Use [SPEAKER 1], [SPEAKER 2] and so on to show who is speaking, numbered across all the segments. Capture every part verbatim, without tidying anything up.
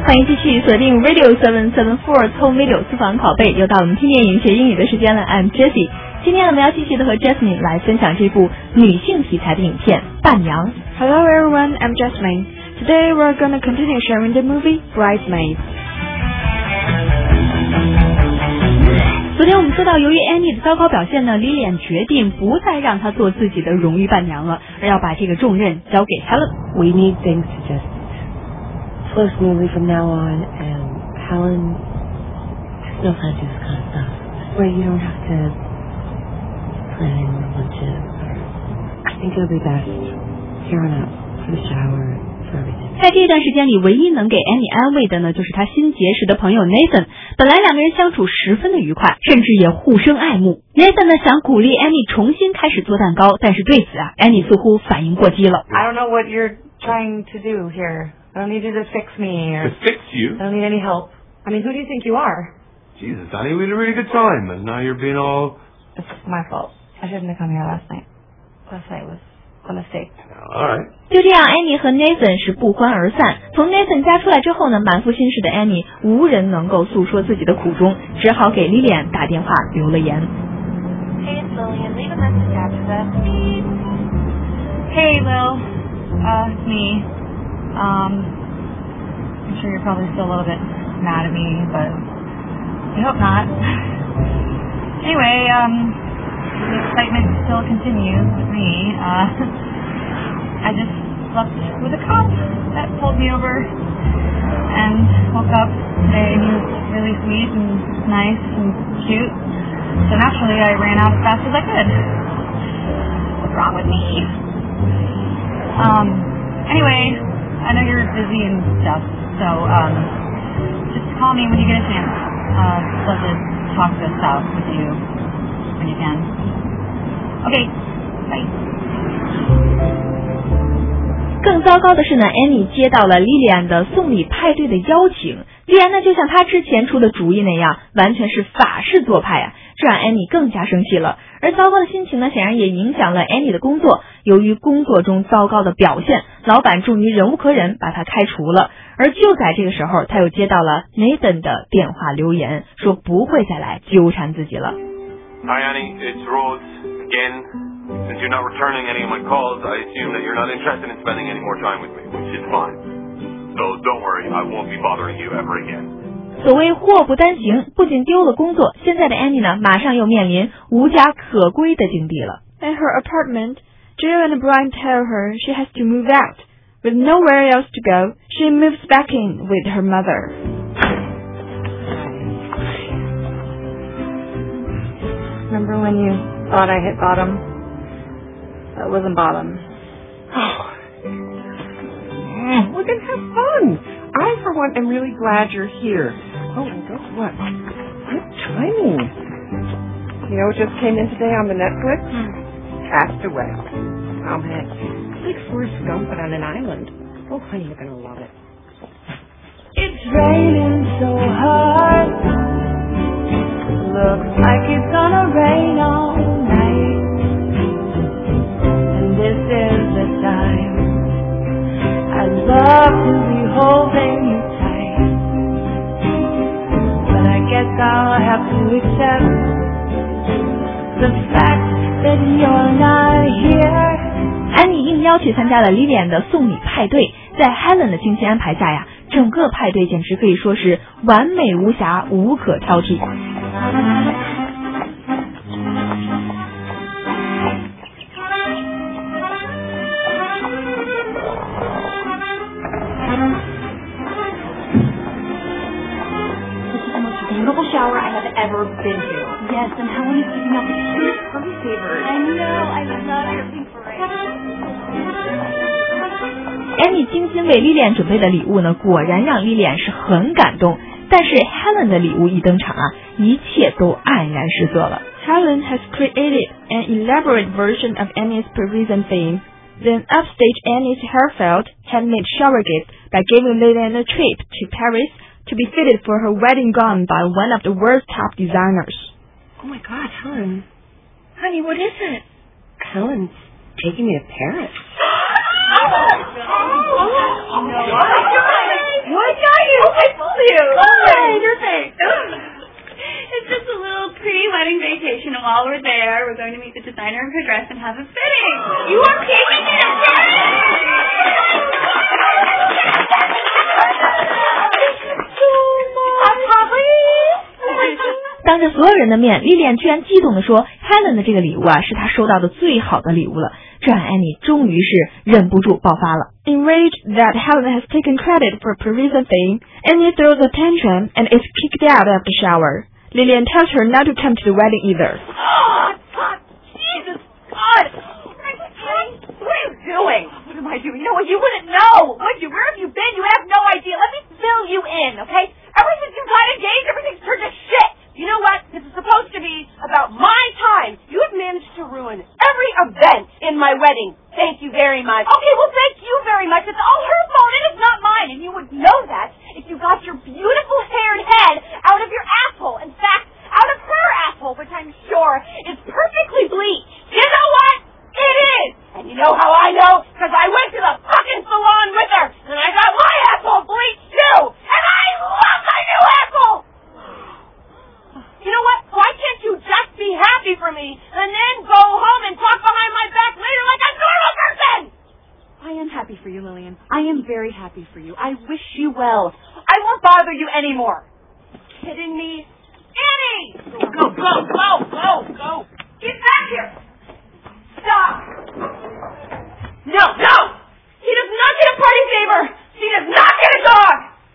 [SPEAKER 1] 欢迎继续锁定 Radio seven seven four 聪 video 私房拷贝，又到我们听电影学英语的时间了。I'm Jessie， 今天我们要继续的和 Jasmine 来分享这部女性题材的影片《伴娘》。
[SPEAKER 2] Hello everyone, I'm Jasmine. Today we're going to continue sharing the movie Bridesmaids.
[SPEAKER 1] 昨天我们说到，由于 Annie 的糟糕表现呢，李脸决定不再让她做自己的荣誉伴娘了，而要把这个重任交给 Helen。
[SPEAKER 3] We need things to just flow smoothly from now on, and Helen just knows how to do this kind of stuff. Where you don't have to plan lunches. I think it'll be best here on out for the shower, for everything.
[SPEAKER 1] 在这段时间里，唯一能给 Annie 安慰的呢，就是她新结识的朋友 Nathan。本来两个人相处十分的愉快，甚至也互生爱慕。Nathan 呢想鼓励 Annie 重新开始做蛋糕，但是对此啊 ，Annie 似乎反应过激了。
[SPEAKER 4] I don't know what you're trying to do here. I don't need you to fix me or...
[SPEAKER 5] To fix you?
[SPEAKER 4] I don't need any help. I mean, who do you think you are?
[SPEAKER 5] Jesus, honey, we had a really good time, and now you're being all...
[SPEAKER 4] It's my fault. I shouldn't have come here last night. Last night was a mistake.
[SPEAKER 5] All right.
[SPEAKER 1] 就这样 Annie 和 Nathan 是不欢而散。从 Nathan 家出来之后呢，满腹心事的 Annie 无人能够诉说自己的苦衷，只好给 Lillian 打电话留了言。
[SPEAKER 4] Hey, it's Lillian. Leave a message after that. Hey, Lil. Uh, it's me. Um, I'm sure you're probably still a little bit mad at me, but I hope not. Anyway, um, the excitement still continues with me. Uh, I just slept with a cop that pulled me over and woke up today, and he was really sweet and nice and cute. So naturally, I ran out as fast as I could. What's wrong with me? Um, anyway, I know you're busy and stuff, so um, just call me when you get a chance. Uh, I'd love to talk this out with you when you can. Okay, bye.
[SPEAKER 1] 更糟糕的是呢 ，Annie 接到了 Lillian 的送礼派对的邀请，既然呢就像她之前出的主意那样，完全是法式做派啊，这让 Annie 更加生气了。而糟糕的心情呢，显然也影响了 Annie 的工作。由于工作中糟糕的表现，老板终于忍无可忍，把她开除了。而就在这个时候，她又接到了 Nathan 的电话留言，说不会再来纠缠自己了。
[SPEAKER 5] Hi, Annie. It's Rose again. Since you're not returning any of my calls, I assume that you're not interested in spending any more time with me, which is fine. So don't worry, I won't be bothering you ever again.
[SPEAKER 1] 所谓祸不单行，不仅丢了工作，现在的 Annie 呢，马上又面临无家可归的境地了。
[SPEAKER 2] At her apartment, Jill and Brian tell her she has to move out. With nowhere else to go, she moves back in with her mother.
[SPEAKER 4] Remember when you thought I hit bottom? That wasn't bottom.
[SPEAKER 3] Oh. Mm, we're going to have fun. I, for one, am really glad you're here. Oh, and guess what? Good timing. You know what just came in today on the Netflix?
[SPEAKER 4] Hmm.
[SPEAKER 3] Cast Away. Oh, man. It's like Forrest Gump but on an island. Oh, honey, you're going to love it.
[SPEAKER 6] It's raining so hard. Looks like it's gonna rain all night. And this is the time I'd love to be holding you tight. But I guess I'll have to accept the fact that you're not here.
[SPEAKER 1] 安妮应邀去参加了 Lillian 的送礼派对，在 Helen 的精心安排下呀，整个派对简直可以说是完美无瑕，无可挑剔。
[SPEAKER 7] Beautiful shower I have ever been to. Yes, and Helen is keeping up with cute curly favors. I know, I love your pink parade.
[SPEAKER 1] Annie 精心为 Lillian 准备的礼物呢，果然让 Lillian 是很感动。但是 Helen 的礼物一登场啊，一切都黯然失色了。
[SPEAKER 2] Helen has created an elaborate version of Annie's Parisian theme, then upstaged Annie's heartfelt handmade shower gift by giving Lillian a trip to Paris to be fitted for her wedding gown by one of the world's top designers.
[SPEAKER 3] Oh my God, Helen. Honey, what is it? Helen's taking me to Paris.
[SPEAKER 7] Oh, oh, oh, oh, what? What are you?
[SPEAKER 4] while we're there, we're going to meet the designer of her dress and have a fitting. You are keeping it again!
[SPEAKER 1] 当着所有人的面，莉莉安居然激动地说 Helen 的这个礼物啊是她收到的最好的礼物了，这让 Annie 终于是忍不住爆发了。
[SPEAKER 2] Enraged that Helen has taken credit for Parisian thing, Annie throws a tantrum and is kicked out of the shower. Lillian tells her not to come to the wedding either.
[SPEAKER 8] Oh, God, Jesus, God! What are you doing? What am I doing? You know what? You wouldn't know, would you? Where have you been? You have no idea. Let me fill you in, okay? Ever since you got engaged, everything's turned to shit. You know what? This is supposed to be about my time. You have managed to ruin every event in my wedding. Thank you very much. Okay, well, thank you very much. It's all her fault, and it's not mine. And you would know that if you got your beautiful hair and head out of your asshole. In fact, out of her asshole, which I'm sure is perfectly bleached. You know what? It is. And you know how I know? Because I went to the fucking salon with her, and I got my asshole bleached, too. And I love my new asshole. You know what? Why can't you just be happy for me and then go home and talk behind my back later like a normal person? I am happy for you, Lillian. I am very happy for you. I wish you well. I won't bother you anymore. Kidding me? Annie! Go, go, go, go, go! Get back here! Stop! No, no! She does not get a party favor! She does not get a dog!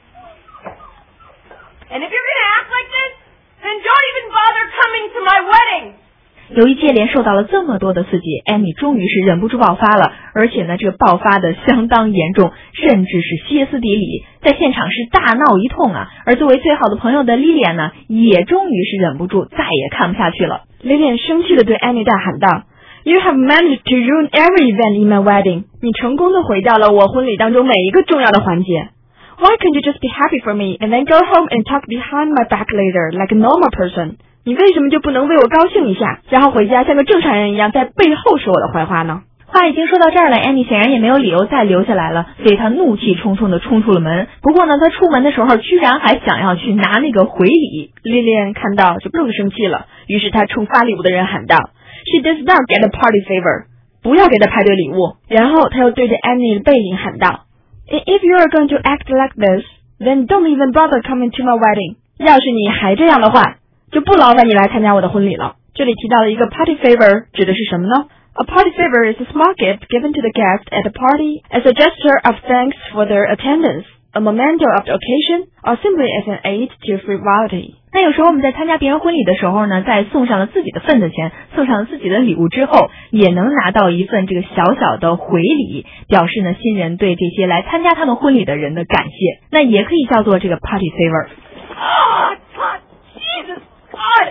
[SPEAKER 8] And if you're gonna act like this, then don't even bother coming to my wedding.
[SPEAKER 1] 由于接连受到了这么多的刺激 ，Annie 终于是忍不住爆发了，而且呢，这个爆发的相当严重，甚至是歇斯底里，在现场是大闹一通啊。而作为最好的朋友的 Lillian 呢，也终于是忍不住，再也看不下去了。
[SPEAKER 2] Lillian 生气地对 Annie 大喊道 ：“You have managed to ruin every event in my wedding. 你成功地毁掉了我婚礼当中每一个重要的环节。Why can't you just be happy for me and then go home and talk behind my back later like a normal person?你为什么就不能为我高兴一下，然后回家像个正常人一样在背后说我的坏话呢？”
[SPEAKER 1] 话已经说到这儿了 ，Annie 显然也没有理由再留下来了，所以她怒气冲冲地冲出了门。不过呢，她出门的时候居然还想要去拿那个回礼。
[SPEAKER 2] Lillian 看到就更生气了，于是她冲发礼物的人喊道 ：“She does not get a party favor， 不要给她派对礼物。”然后她又对着 Annie 的背影喊道 ：“If you are going to act like this, then don't even bother coming to my wedding。 要是你还这样的话，就不劳烦你来参加我的婚礼了。”这里提到了一个 party favor 指的是什么呢？ A party favor is a small gift given to the guest at a party as a gesture of thanks for their attendance, a memento of the occasion, or simply as an aid to frivolity.
[SPEAKER 1] 那有时候我们在参加别人婚礼的时候呢，在送上了自己的份子钱，送上了自己的礼物之后，也能拿到一份这个小小的回礼，表示呢新人对这些来参加他们婚礼的人的感谢。那也可以叫做这个 party favor。
[SPEAKER 8] Oh, God, Jesus, God!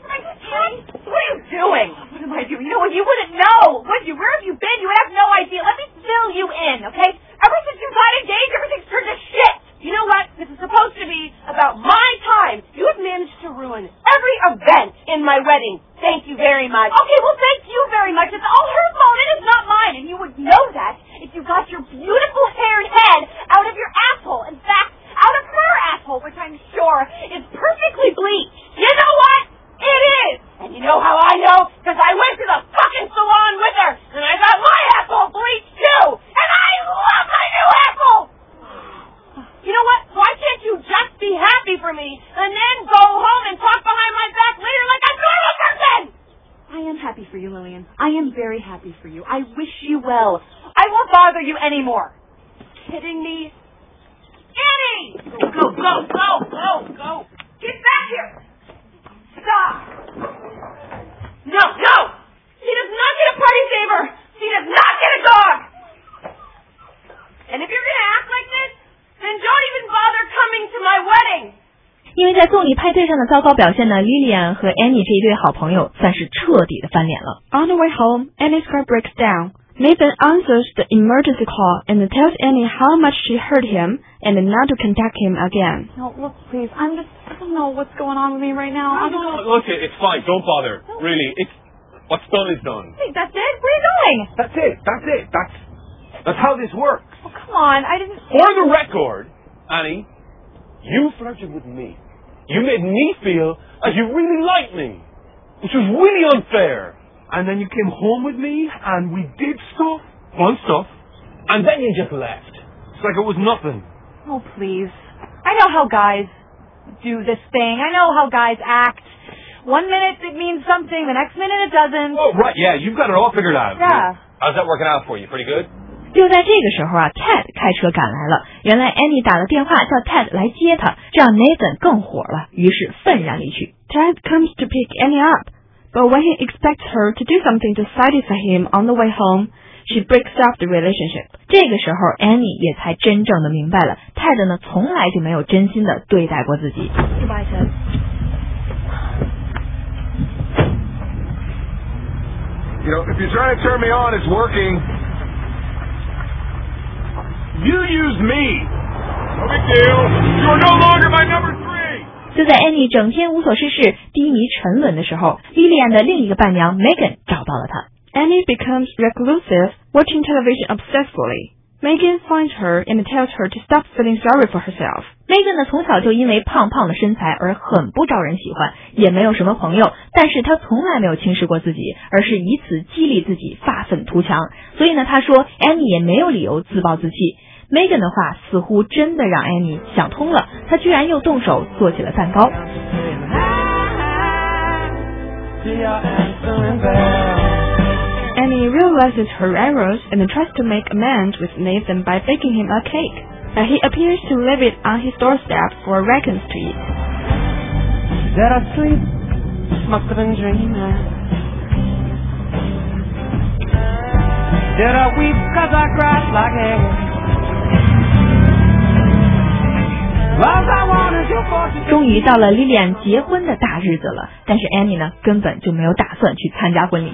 [SPEAKER 8] What are you doing? What am I doing? You know what? You wouldn't know, would you? Where have you been? You have no idea. Let me fill you in, okay? Ever since you got engaged, everything's turned to shit. You know what? This is supposed to be about my time. You have managed to ruin every event in my wedding. Thank you very much. Okay, well, thank you very much. It's all her fault. It is not mine. And you would know that if you got your beautiful hair and head out of your asshole. In fact, out of her asshole, which I'm sure is perfectly bleached. You know what? It is. And you know how I know? Because I went to the fucking salon with her, and I got my asshole bleached, too. And I love my new asshole. You know what? Why can't you just be happy for me and then go home and talk behind my back later like a normal person? I am happy for you, Lillian. I am very happy for you. I wish you well. I won't bother you anymore. Kidding me? Annie! Go, go, go, go, go, go. Get back here. Stop. No, no. She does not get a party favor. She does not get a dog. And if you're going to act like this, then don't even bother coming to my wedding.
[SPEAKER 1] 因为在送礼派对上的糟糕表现呢 ，Lillian 和 Annie 这一对好朋友算是彻底的翻脸了。
[SPEAKER 2] On the way home, Annie's car breaks down. Nathan answers the emergency call and tells Annie how much she hurt him and not to contact him again.
[SPEAKER 4] No, look, please. I'm just, I don't know what's going on with me right now. I don't know.
[SPEAKER 5] Look, it's fine. Don't bother. Really, it's what's done is done.
[SPEAKER 4] Hey, that's it? Where are you going?
[SPEAKER 9] That's it. That's it. That's that's how this works.
[SPEAKER 4] Oh, come on. I didn't...
[SPEAKER 5] For the record, Annie, you flirted with me. You made me feel as you really liked me.
[SPEAKER 9] which was really unfair. And then you came home with me, and we did stuff, fun stuff, and then you just left. It's like it was nothing.
[SPEAKER 8] Oh, please. I know how guys do this thing. I know how guys act. One minute it means something, the next minute it doesn't.
[SPEAKER 9] Oh, right, yeah, you've got it all figured out.
[SPEAKER 8] Yeah.
[SPEAKER 9] How's that working out for you? Pretty good?
[SPEAKER 1] 就在这个时候啊 ，Ted 开车赶来了。原来 Annie 打了电话叫 Ted 来接她，这让 Nathan 更火了，于是愤然离去。
[SPEAKER 2] Ted comes to pick Annie up, but when he expects her to do something to satisfy him on the way home, she breaks off the relationship.
[SPEAKER 1] 这个时候 Annie 也才真正的明白了 ，Ted 呢从来就没有真心的对待过自己。
[SPEAKER 8] Goodbye, Ted.
[SPEAKER 9] You know, if you're trying to turn me on, it's working. You used me. No big deal. You're no longer my number three.
[SPEAKER 1] 就在 Annie 整天无所事事、低迷沉沦的时候 ，Lillian 的另一个伴娘 Megan 找到了她。
[SPEAKER 2] Annie becomes reclusive, watching television obsessively. Megan finds her and tells her to stop feeling sorry for herself.
[SPEAKER 1] Megan 呢从小就因为胖胖的身材而很不招人喜欢，也没有什么朋友，但是她从来没有轻视过自己，而是以此激励自己发愤图强。所以呢，她说 Annie 也没有理由自暴自弃。Megan 的话似乎真的让 Annie 想通了，她居然又动手做起了蛋糕。
[SPEAKER 2] Annie realizes her errors and tries to make amends with Nathan by baking him a cake, but he appears to leave it on his doorstep for Reckons to eat.
[SPEAKER 6] Dead asleep, must have been dreaming. Did I weep 'cause I cried like hell?
[SPEAKER 1] 终于到了 Lillian 结婚的大日子了，但是 Annie 呢根本就没有打算去参加婚礼。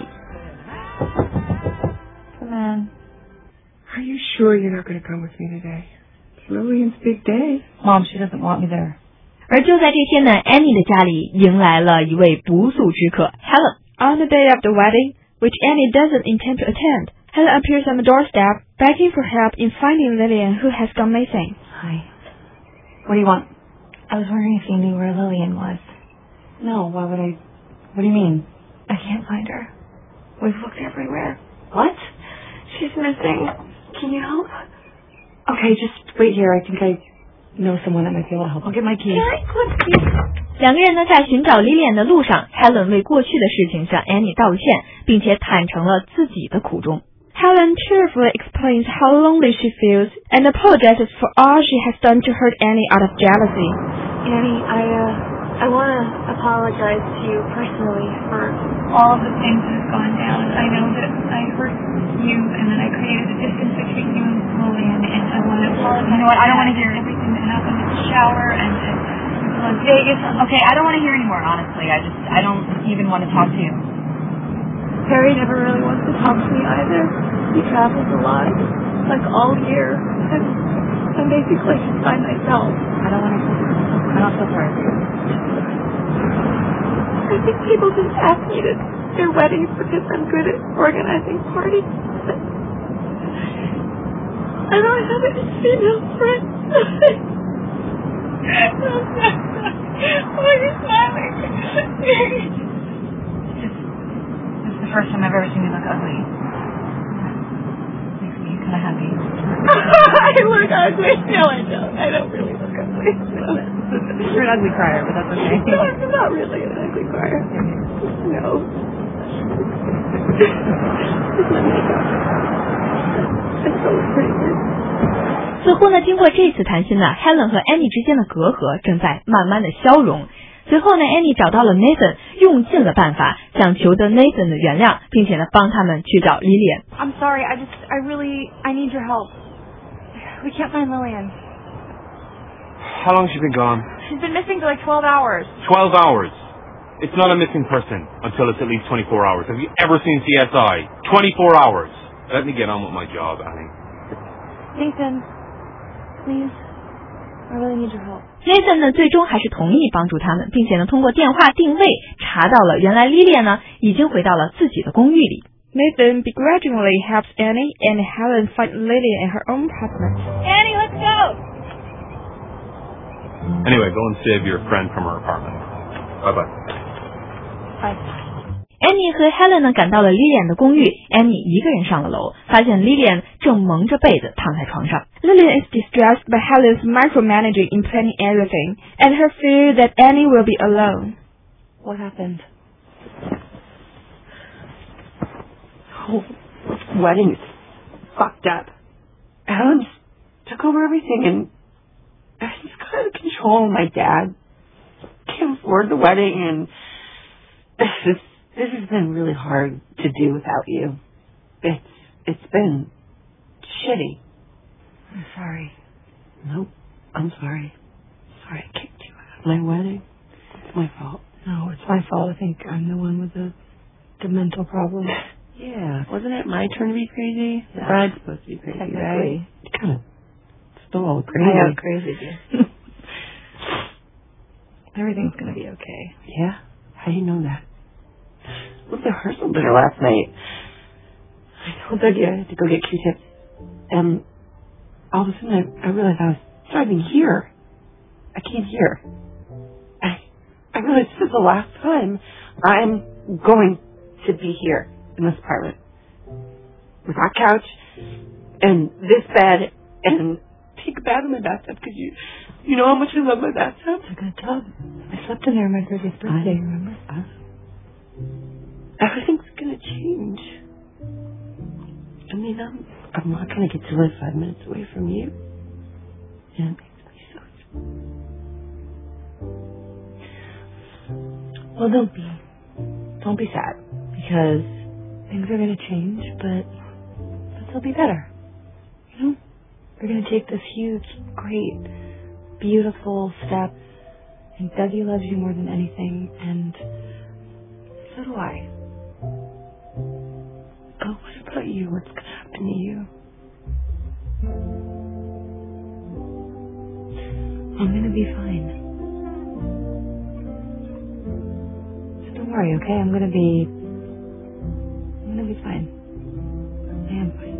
[SPEAKER 8] Come on.
[SPEAKER 3] Are you sure you're not going to come with me today? It's Lillian's big day.
[SPEAKER 8] Mom, she doesn't want me there.
[SPEAKER 1] 而就在这天呢 ，Annie 的家里迎来了一位不速之客 Helen。
[SPEAKER 2] On the day of the wedding, which Annie doesn't intend to attend, Helen appears on the doorstep, begging for help in finding Lillian, who has gone missing.
[SPEAKER 8] Hi. What do you want? I was wondering if you knew where Lillian was.
[SPEAKER 3] No, why would I? What do you mean?
[SPEAKER 8] I can't find her. We've looked everywhere.
[SPEAKER 3] What? She's missing. Can you help? Okay, just wait here. I think I know someone that might be able to help.
[SPEAKER 8] I'll get my keys.
[SPEAKER 3] Please.
[SPEAKER 1] 两个人呢在寻找 Lillian 的路上 ，Helen 为过去的事情向 Annie 道歉，并且坦诚了自己的苦衷。
[SPEAKER 2] Helen tearfully explains how lonely she feels and apologizes for all she has done to hurt Annie out of jealousy.
[SPEAKER 3] Annie, I uh, I want to apologize to you personally for
[SPEAKER 4] all of the things that have gone down. I know that I hurt you, and then I created a distance between you and Lillian, and I want to apologize. You know what? I don't want to hear everything that happened in the shower and in Vegas. Okay, I don't want to hear anymore. Honestly, I just I don't even want to talk to you.
[SPEAKER 3] Harry never really wants to talk to me either. He travels a lot, like all year, and I'm basically just by myself.
[SPEAKER 8] I don't want to. I don't feel sorry for you.
[SPEAKER 3] I think people just ask me to their weddings because I'm good at organizing parties. I don't have any female friends. Why are you smiling?
[SPEAKER 4] The first time I've ever seen you look ugly. Makes me kind of happy.
[SPEAKER 3] I look ugly. No, I don't. I don't really look ugly.
[SPEAKER 8] You're an ugly crier, but that's okay.
[SPEAKER 3] No, I'm not really an ugly crier. No. It's my makeup. It's so pretty.
[SPEAKER 1] 似乎呢，经过这次谈心呢 ，Helen 和 Annie 之间的隔阂正在慢慢的消融。随后呢 ，Annie 找到了 Nathan， 用尽了办法，想求得 Nathan 的原谅，并且呢，帮他们去找 Lillian。
[SPEAKER 8] I'm sorry, I just, I really, I need your help. We can't find Lillian.
[SPEAKER 9] How long has she been gone?
[SPEAKER 8] She's been missing for like twelve hours.
[SPEAKER 9] Twelve hours. It's not a missing person until it's at least twenty-four hours. Have you ever seen C S I? Twenty-four hours. Let me get on with my job, Annie.
[SPEAKER 8] Nathan, please, I really need your help.
[SPEAKER 1] Nathan 呢，最终还是同意帮助他们，并且呢，通过电话定位查到了原来 Lillian 呢已经回到了自己的公寓里。
[SPEAKER 2] Nathan begrudgingly helps Annie and Helen find Lillian in her own apartment.
[SPEAKER 4] Annie, let's go!
[SPEAKER 5] Anyway, go and save your friend from her apartment. Bye-bye.
[SPEAKER 8] Bye.
[SPEAKER 1] Annie 和 Helen 呢赶到了 Lillian 的公寓 ，Annie 一个人上了楼，发现 Lillian 正蒙着被子躺在床上。
[SPEAKER 2] Lillian is distressed by Helen's micromanaging in planning everything, and her fear that Annie will be alone.
[SPEAKER 3] What happened? Oh, wedding's fucked up. Helen took over everything, and he's got out of control. My dad can't afford the wedding, and this is, this has been really hard to do without you. It's it's been shitty.
[SPEAKER 7] I'm sorry.
[SPEAKER 3] Nope, I'm sorry. Sorry I kicked you out of my wedding. It's my fault.
[SPEAKER 7] No, it's my fault. I think I'm the one with the the mental problem.
[SPEAKER 3] Yeah, wasn't it my turn to be crazy? The
[SPEAKER 7] Yeah.
[SPEAKER 3] bride's supposed to be crazy, right?
[SPEAKER 7] Technically.
[SPEAKER 3] You kind of stole crazy.
[SPEAKER 7] I am crazy, dude. Everything's gonna be okay.
[SPEAKER 3] Yeah? How do you know that? With the rehearsal dinner last night, I told Dougie I had to go get Q-tips, and all of a sudden I, I realized I was driving here. I came here. I, I realized this is the last time I'm going to be here in this apartment. With our couch, and this bed, and take a bath in my bathtub, because you, you know how much I love my bathtub.
[SPEAKER 7] It's a good tub. I slept in there on my thirtieth birthday,
[SPEAKER 3] I,
[SPEAKER 7] remember?
[SPEAKER 3] Uh, everything's gonna change. I mean, I'm, I'm not gonna get to live five minutes away from you. And it makes me so sad.
[SPEAKER 7] Well, don't be. Don't be sad. Because things are going to change, but, but they'll be better. You know? We're going to take this huge, great, beautiful step. And Dougie loves you more than anything, and so do I.
[SPEAKER 3] Oh, what about you? What's gonna happen to you?
[SPEAKER 7] I'm going to be fine. So don't worry, okay? I'm going to be... I'm going to be fine. I am fine.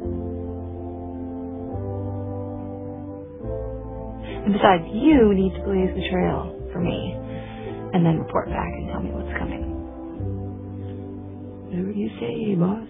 [SPEAKER 7] And besides, you need to blaze the trail for me, and then report back and tell me what's coming.
[SPEAKER 3] Whatever you say, boss.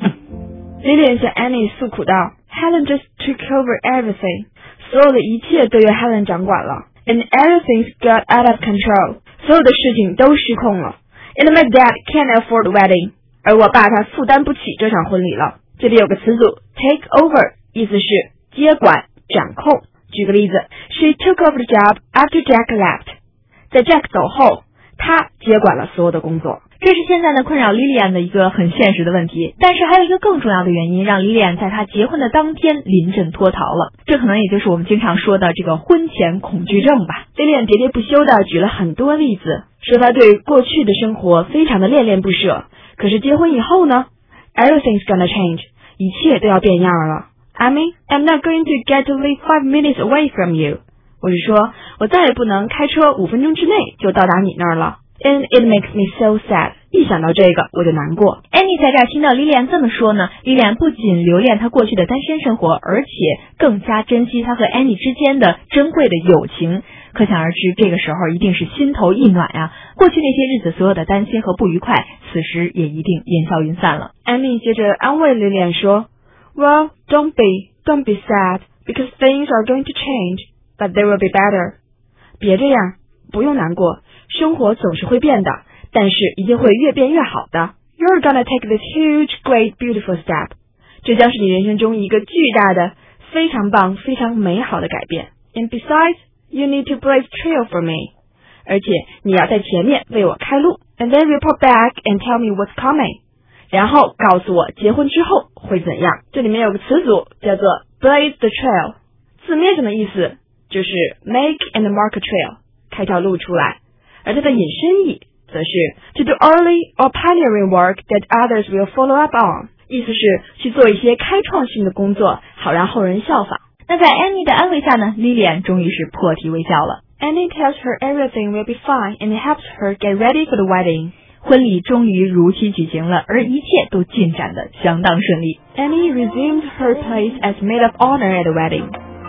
[SPEAKER 2] Lillian 向 Annie 诉苦道 ，Helen just took over everything， 所有的一切都由 Helen 掌管了 ，and everything's got out of control， 所有的事情都失控了 ，and my dad can't afford the wedding， 而我爸他负担不起这场婚礼了。这里有个词组 take over， 意思是接管、掌控。举个例子 ，She took over the job after Jack left， 在 Jack 走后，他接管了所有的工作。
[SPEAKER 1] 这是现在呢困扰 Lillian 的一个很现实的问题，但是还有一个更重要的原因，让 Lillian 在她结婚的当天临阵脱逃了。这可能也就是我们经常说的这个婚前恐惧症吧。
[SPEAKER 2] Lillian 喋喋不休地举了很多例子，说她对过去的生活非常的恋恋不舍。可是结婚以后呢 ，Everything's gonna change， 一切都要变样了。I mean, I'm not going to get to live five minutes away from you。我是说，我再也不能开车五分钟之内就到达你那儿了。And it makes me so sad。一想到这个，我就难过。
[SPEAKER 1] Annie 在这儿听到 Lillian 这么说呢 ，Lillian 不仅留恋她过去的单身生活，而且更加珍惜她和 Annie 之间的珍贵的友情。可想而知，这个时候一定是心头一暖呀。过去那些日子所有的担心和不愉快，此时也一定烟消云散了。
[SPEAKER 2] Annie 接着安慰 Lillian 说 ，Well, don't be, don't be sad, because things are going to change, but they will be better。别这样，不用难过。生活总是会变的，但是一定会越变越好的。You're gonna take this huge, great, beautiful step。这将是你人生中一个巨大的、非常棒、非常美好的改变。And besides, you need to blaze trail for me。而且你要在前面为我开路。And then report back and tell me what's coming。然后告诉我结婚之后会怎样。这里面有个词组叫做 blaze the trail， 字面上的意思就是 make and mark a trail， 开条路出来。而它的引申义则是 to do early or pioneering work that others will follow up on， 意思是去做一些开创性的工作，好让后人效仿。
[SPEAKER 1] 那在 Annie 的安慰下呢 ，Lillian 终于是破涕为笑了。
[SPEAKER 2] Annie tells her everything will be fine and helps her get ready for the wedding。
[SPEAKER 1] 婚礼终于如期举行了，而一切都进展得相当顺利。
[SPEAKER 2] Annie resumed her place as maid of honor at the wedding.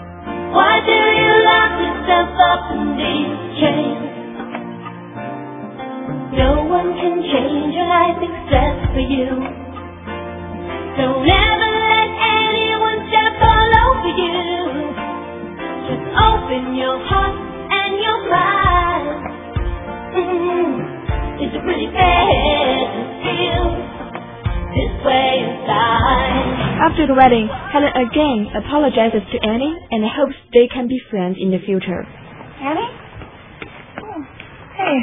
[SPEAKER 6] Why do you love to step up in these chains? No one one can change your life except for you. Don't ever let anyone step all over you. Just open your heart and your mind. Mm-hmm. Is it really fair to feel this way inside?
[SPEAKER 2] After the wedding, Helen again apologizes to Annie and hopes they can be friends in the future.
[SPEAKER 4] Annie? Oh, hey.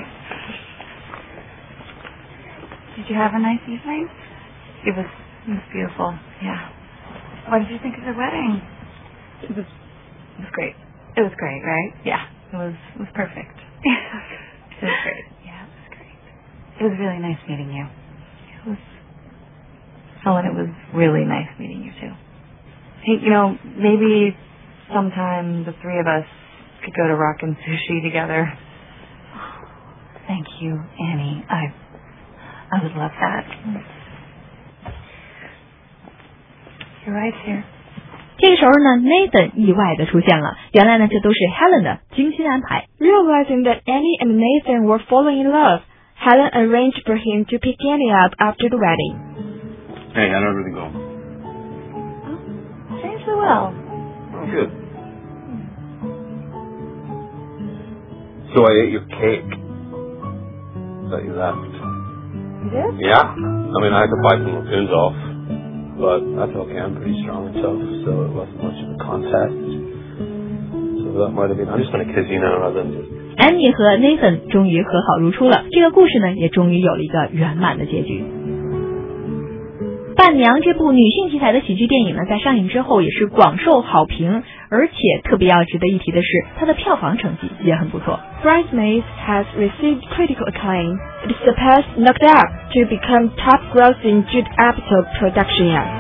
[SPEAKER 4] Did you have a nice evening? It was, it was beautiful, yeah. What did you think of the wedding? It was, it was great. It was great, right? Yeah, it was, it was perfect. It was great. Yeah, it was great. It was really nice meeting you. It was, Helen, it was really nice meeting you too. Hey, you know, maybe sometime the three of us could go to Rockin' Sushi together. Thank you, Annie. I I would love that. You're right here.
[SPEAKER 1] 这个时候呢 Nathan 意外的出现了，原来呢这都是 Helen 的精心安排。
[SPEAKER 2] Realizing that Annie and Nathan were falling in love, Helen arranged for him to pick Annie up after the wedding.
[SPEAKER 5] Hey, how'd everything go?
[SPEAKER 4] Oh, strangely well.
[SPEAKER 5] Oh, good. So I ate your cake that you left.
[SPEAKER 4] You did?
[SPEAKER 5] Yeah. I mean, I had to bite some raccoons off, but that's okay. I'm pretty strong and tough, so it wasn't much of a contest. So that might have been. I'm just gonna kiss you now rather than just.
[SPEAKER 1] Annie 和 Nathan 终于和好如初了，这个故事呢也终于有了一个圆满的结局。伴娘这部女性题材的喜剧电影呢，在上映之后也是广受好评，而且特别要值得一提的是，它的票房成绩也很不错。
[SPEAKER 2] Bridesmaids has received critical acclaim. It surpassed Knocked Up to become top-grossing Judd Apatow production yet.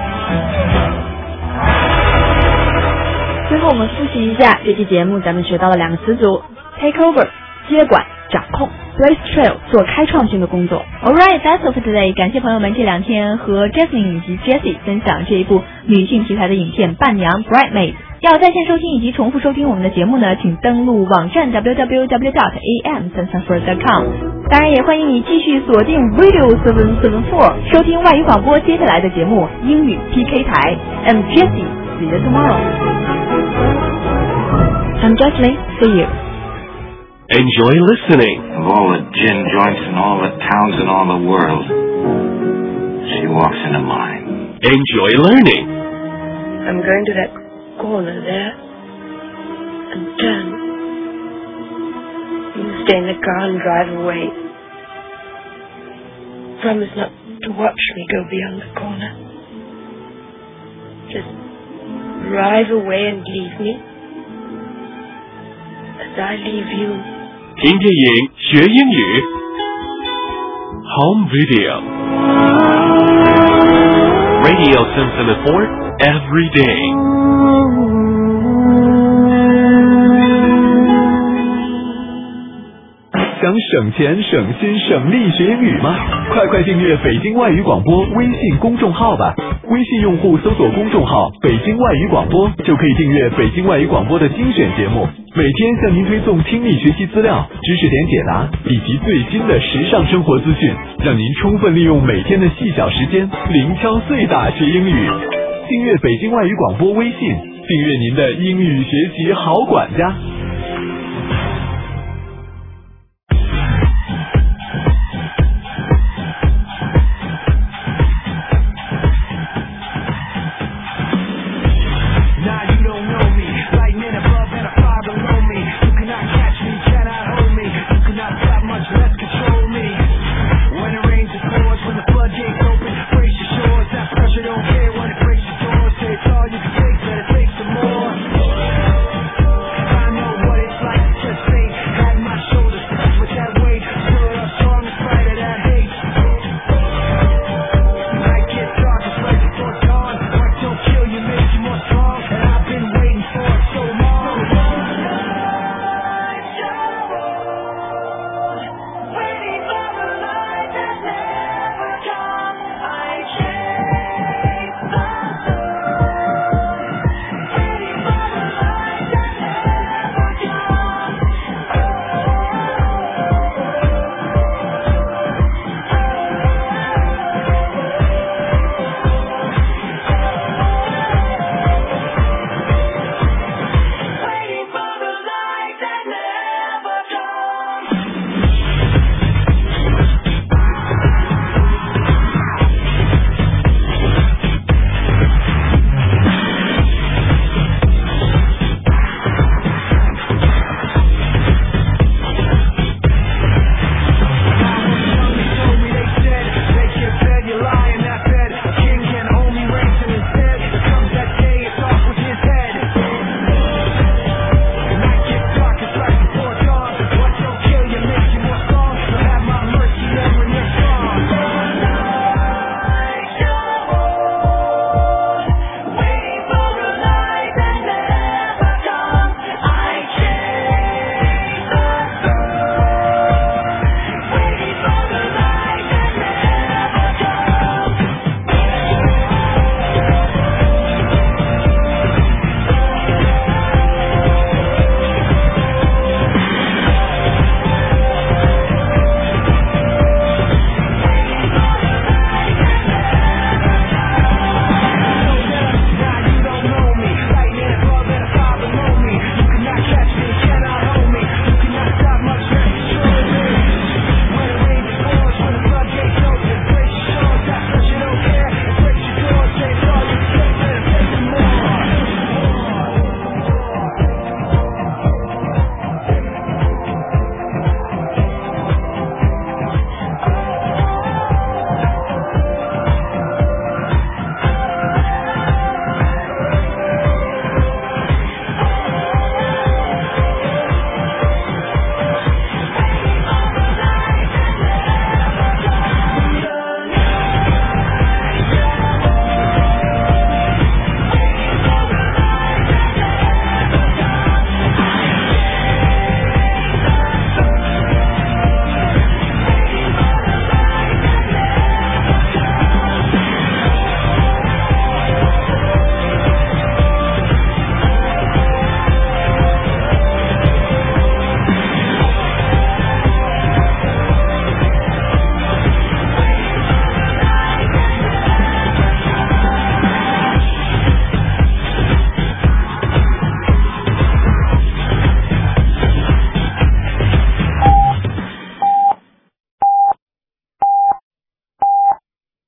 [SPEAKER 2] 最后我们复习一下这期节目咱们学到了两个词组 ：take over 接管、掌控 ；blaze trail 做开创性的工作。
[SPEAKER 1] Alright, that's all for today. 感谢朋友们这两天和 Jasmine 以及 Jessie 分享这一部女性题材的影片《伴娘 Bridesmaids》。要在线收听以及重复收听我们的节目呢，请登录网站 double-u double-u double-u dot a m seven seven four dot com。当然也欢迎你继续锁定 Radio seven seven four 收听外语广播接下来的节目英语 P K 台。I'm Jessie, see you tomorrow.
[SPEAKER 2] I'm Jasmine, see you.
[SPEAKER 10] Enjoy listening.
[SPEAKER 11] Of all the gin joints in all the towns in all the world, she walks into mine.
[SPEAKER 10] Enjoy learning.
[SPEAKER 3] I'm going to that corner there and turn. You can stay in the car and drive away. Promise not to watch me go beyond the corner. Just drive away and leave me as I leave you.
[SPEAKER 10] 听电影学英语 Home Video Radio seven seven four every day.
[SPEAKER 12] 想省钱省心省力学英语吗？快快订阅北京外语广播微信公众号吧！微信用户搜索公众号北京外语广播，就可以订阅北京外语广播的精选节目，每天向您推送听力学习资料、知识点解答以及最新的时尚生活资讯，让您充分利用每天的细小时间，零敲碎打学英语。订阅北京外语广播微信，订阅您的英语学习好管家。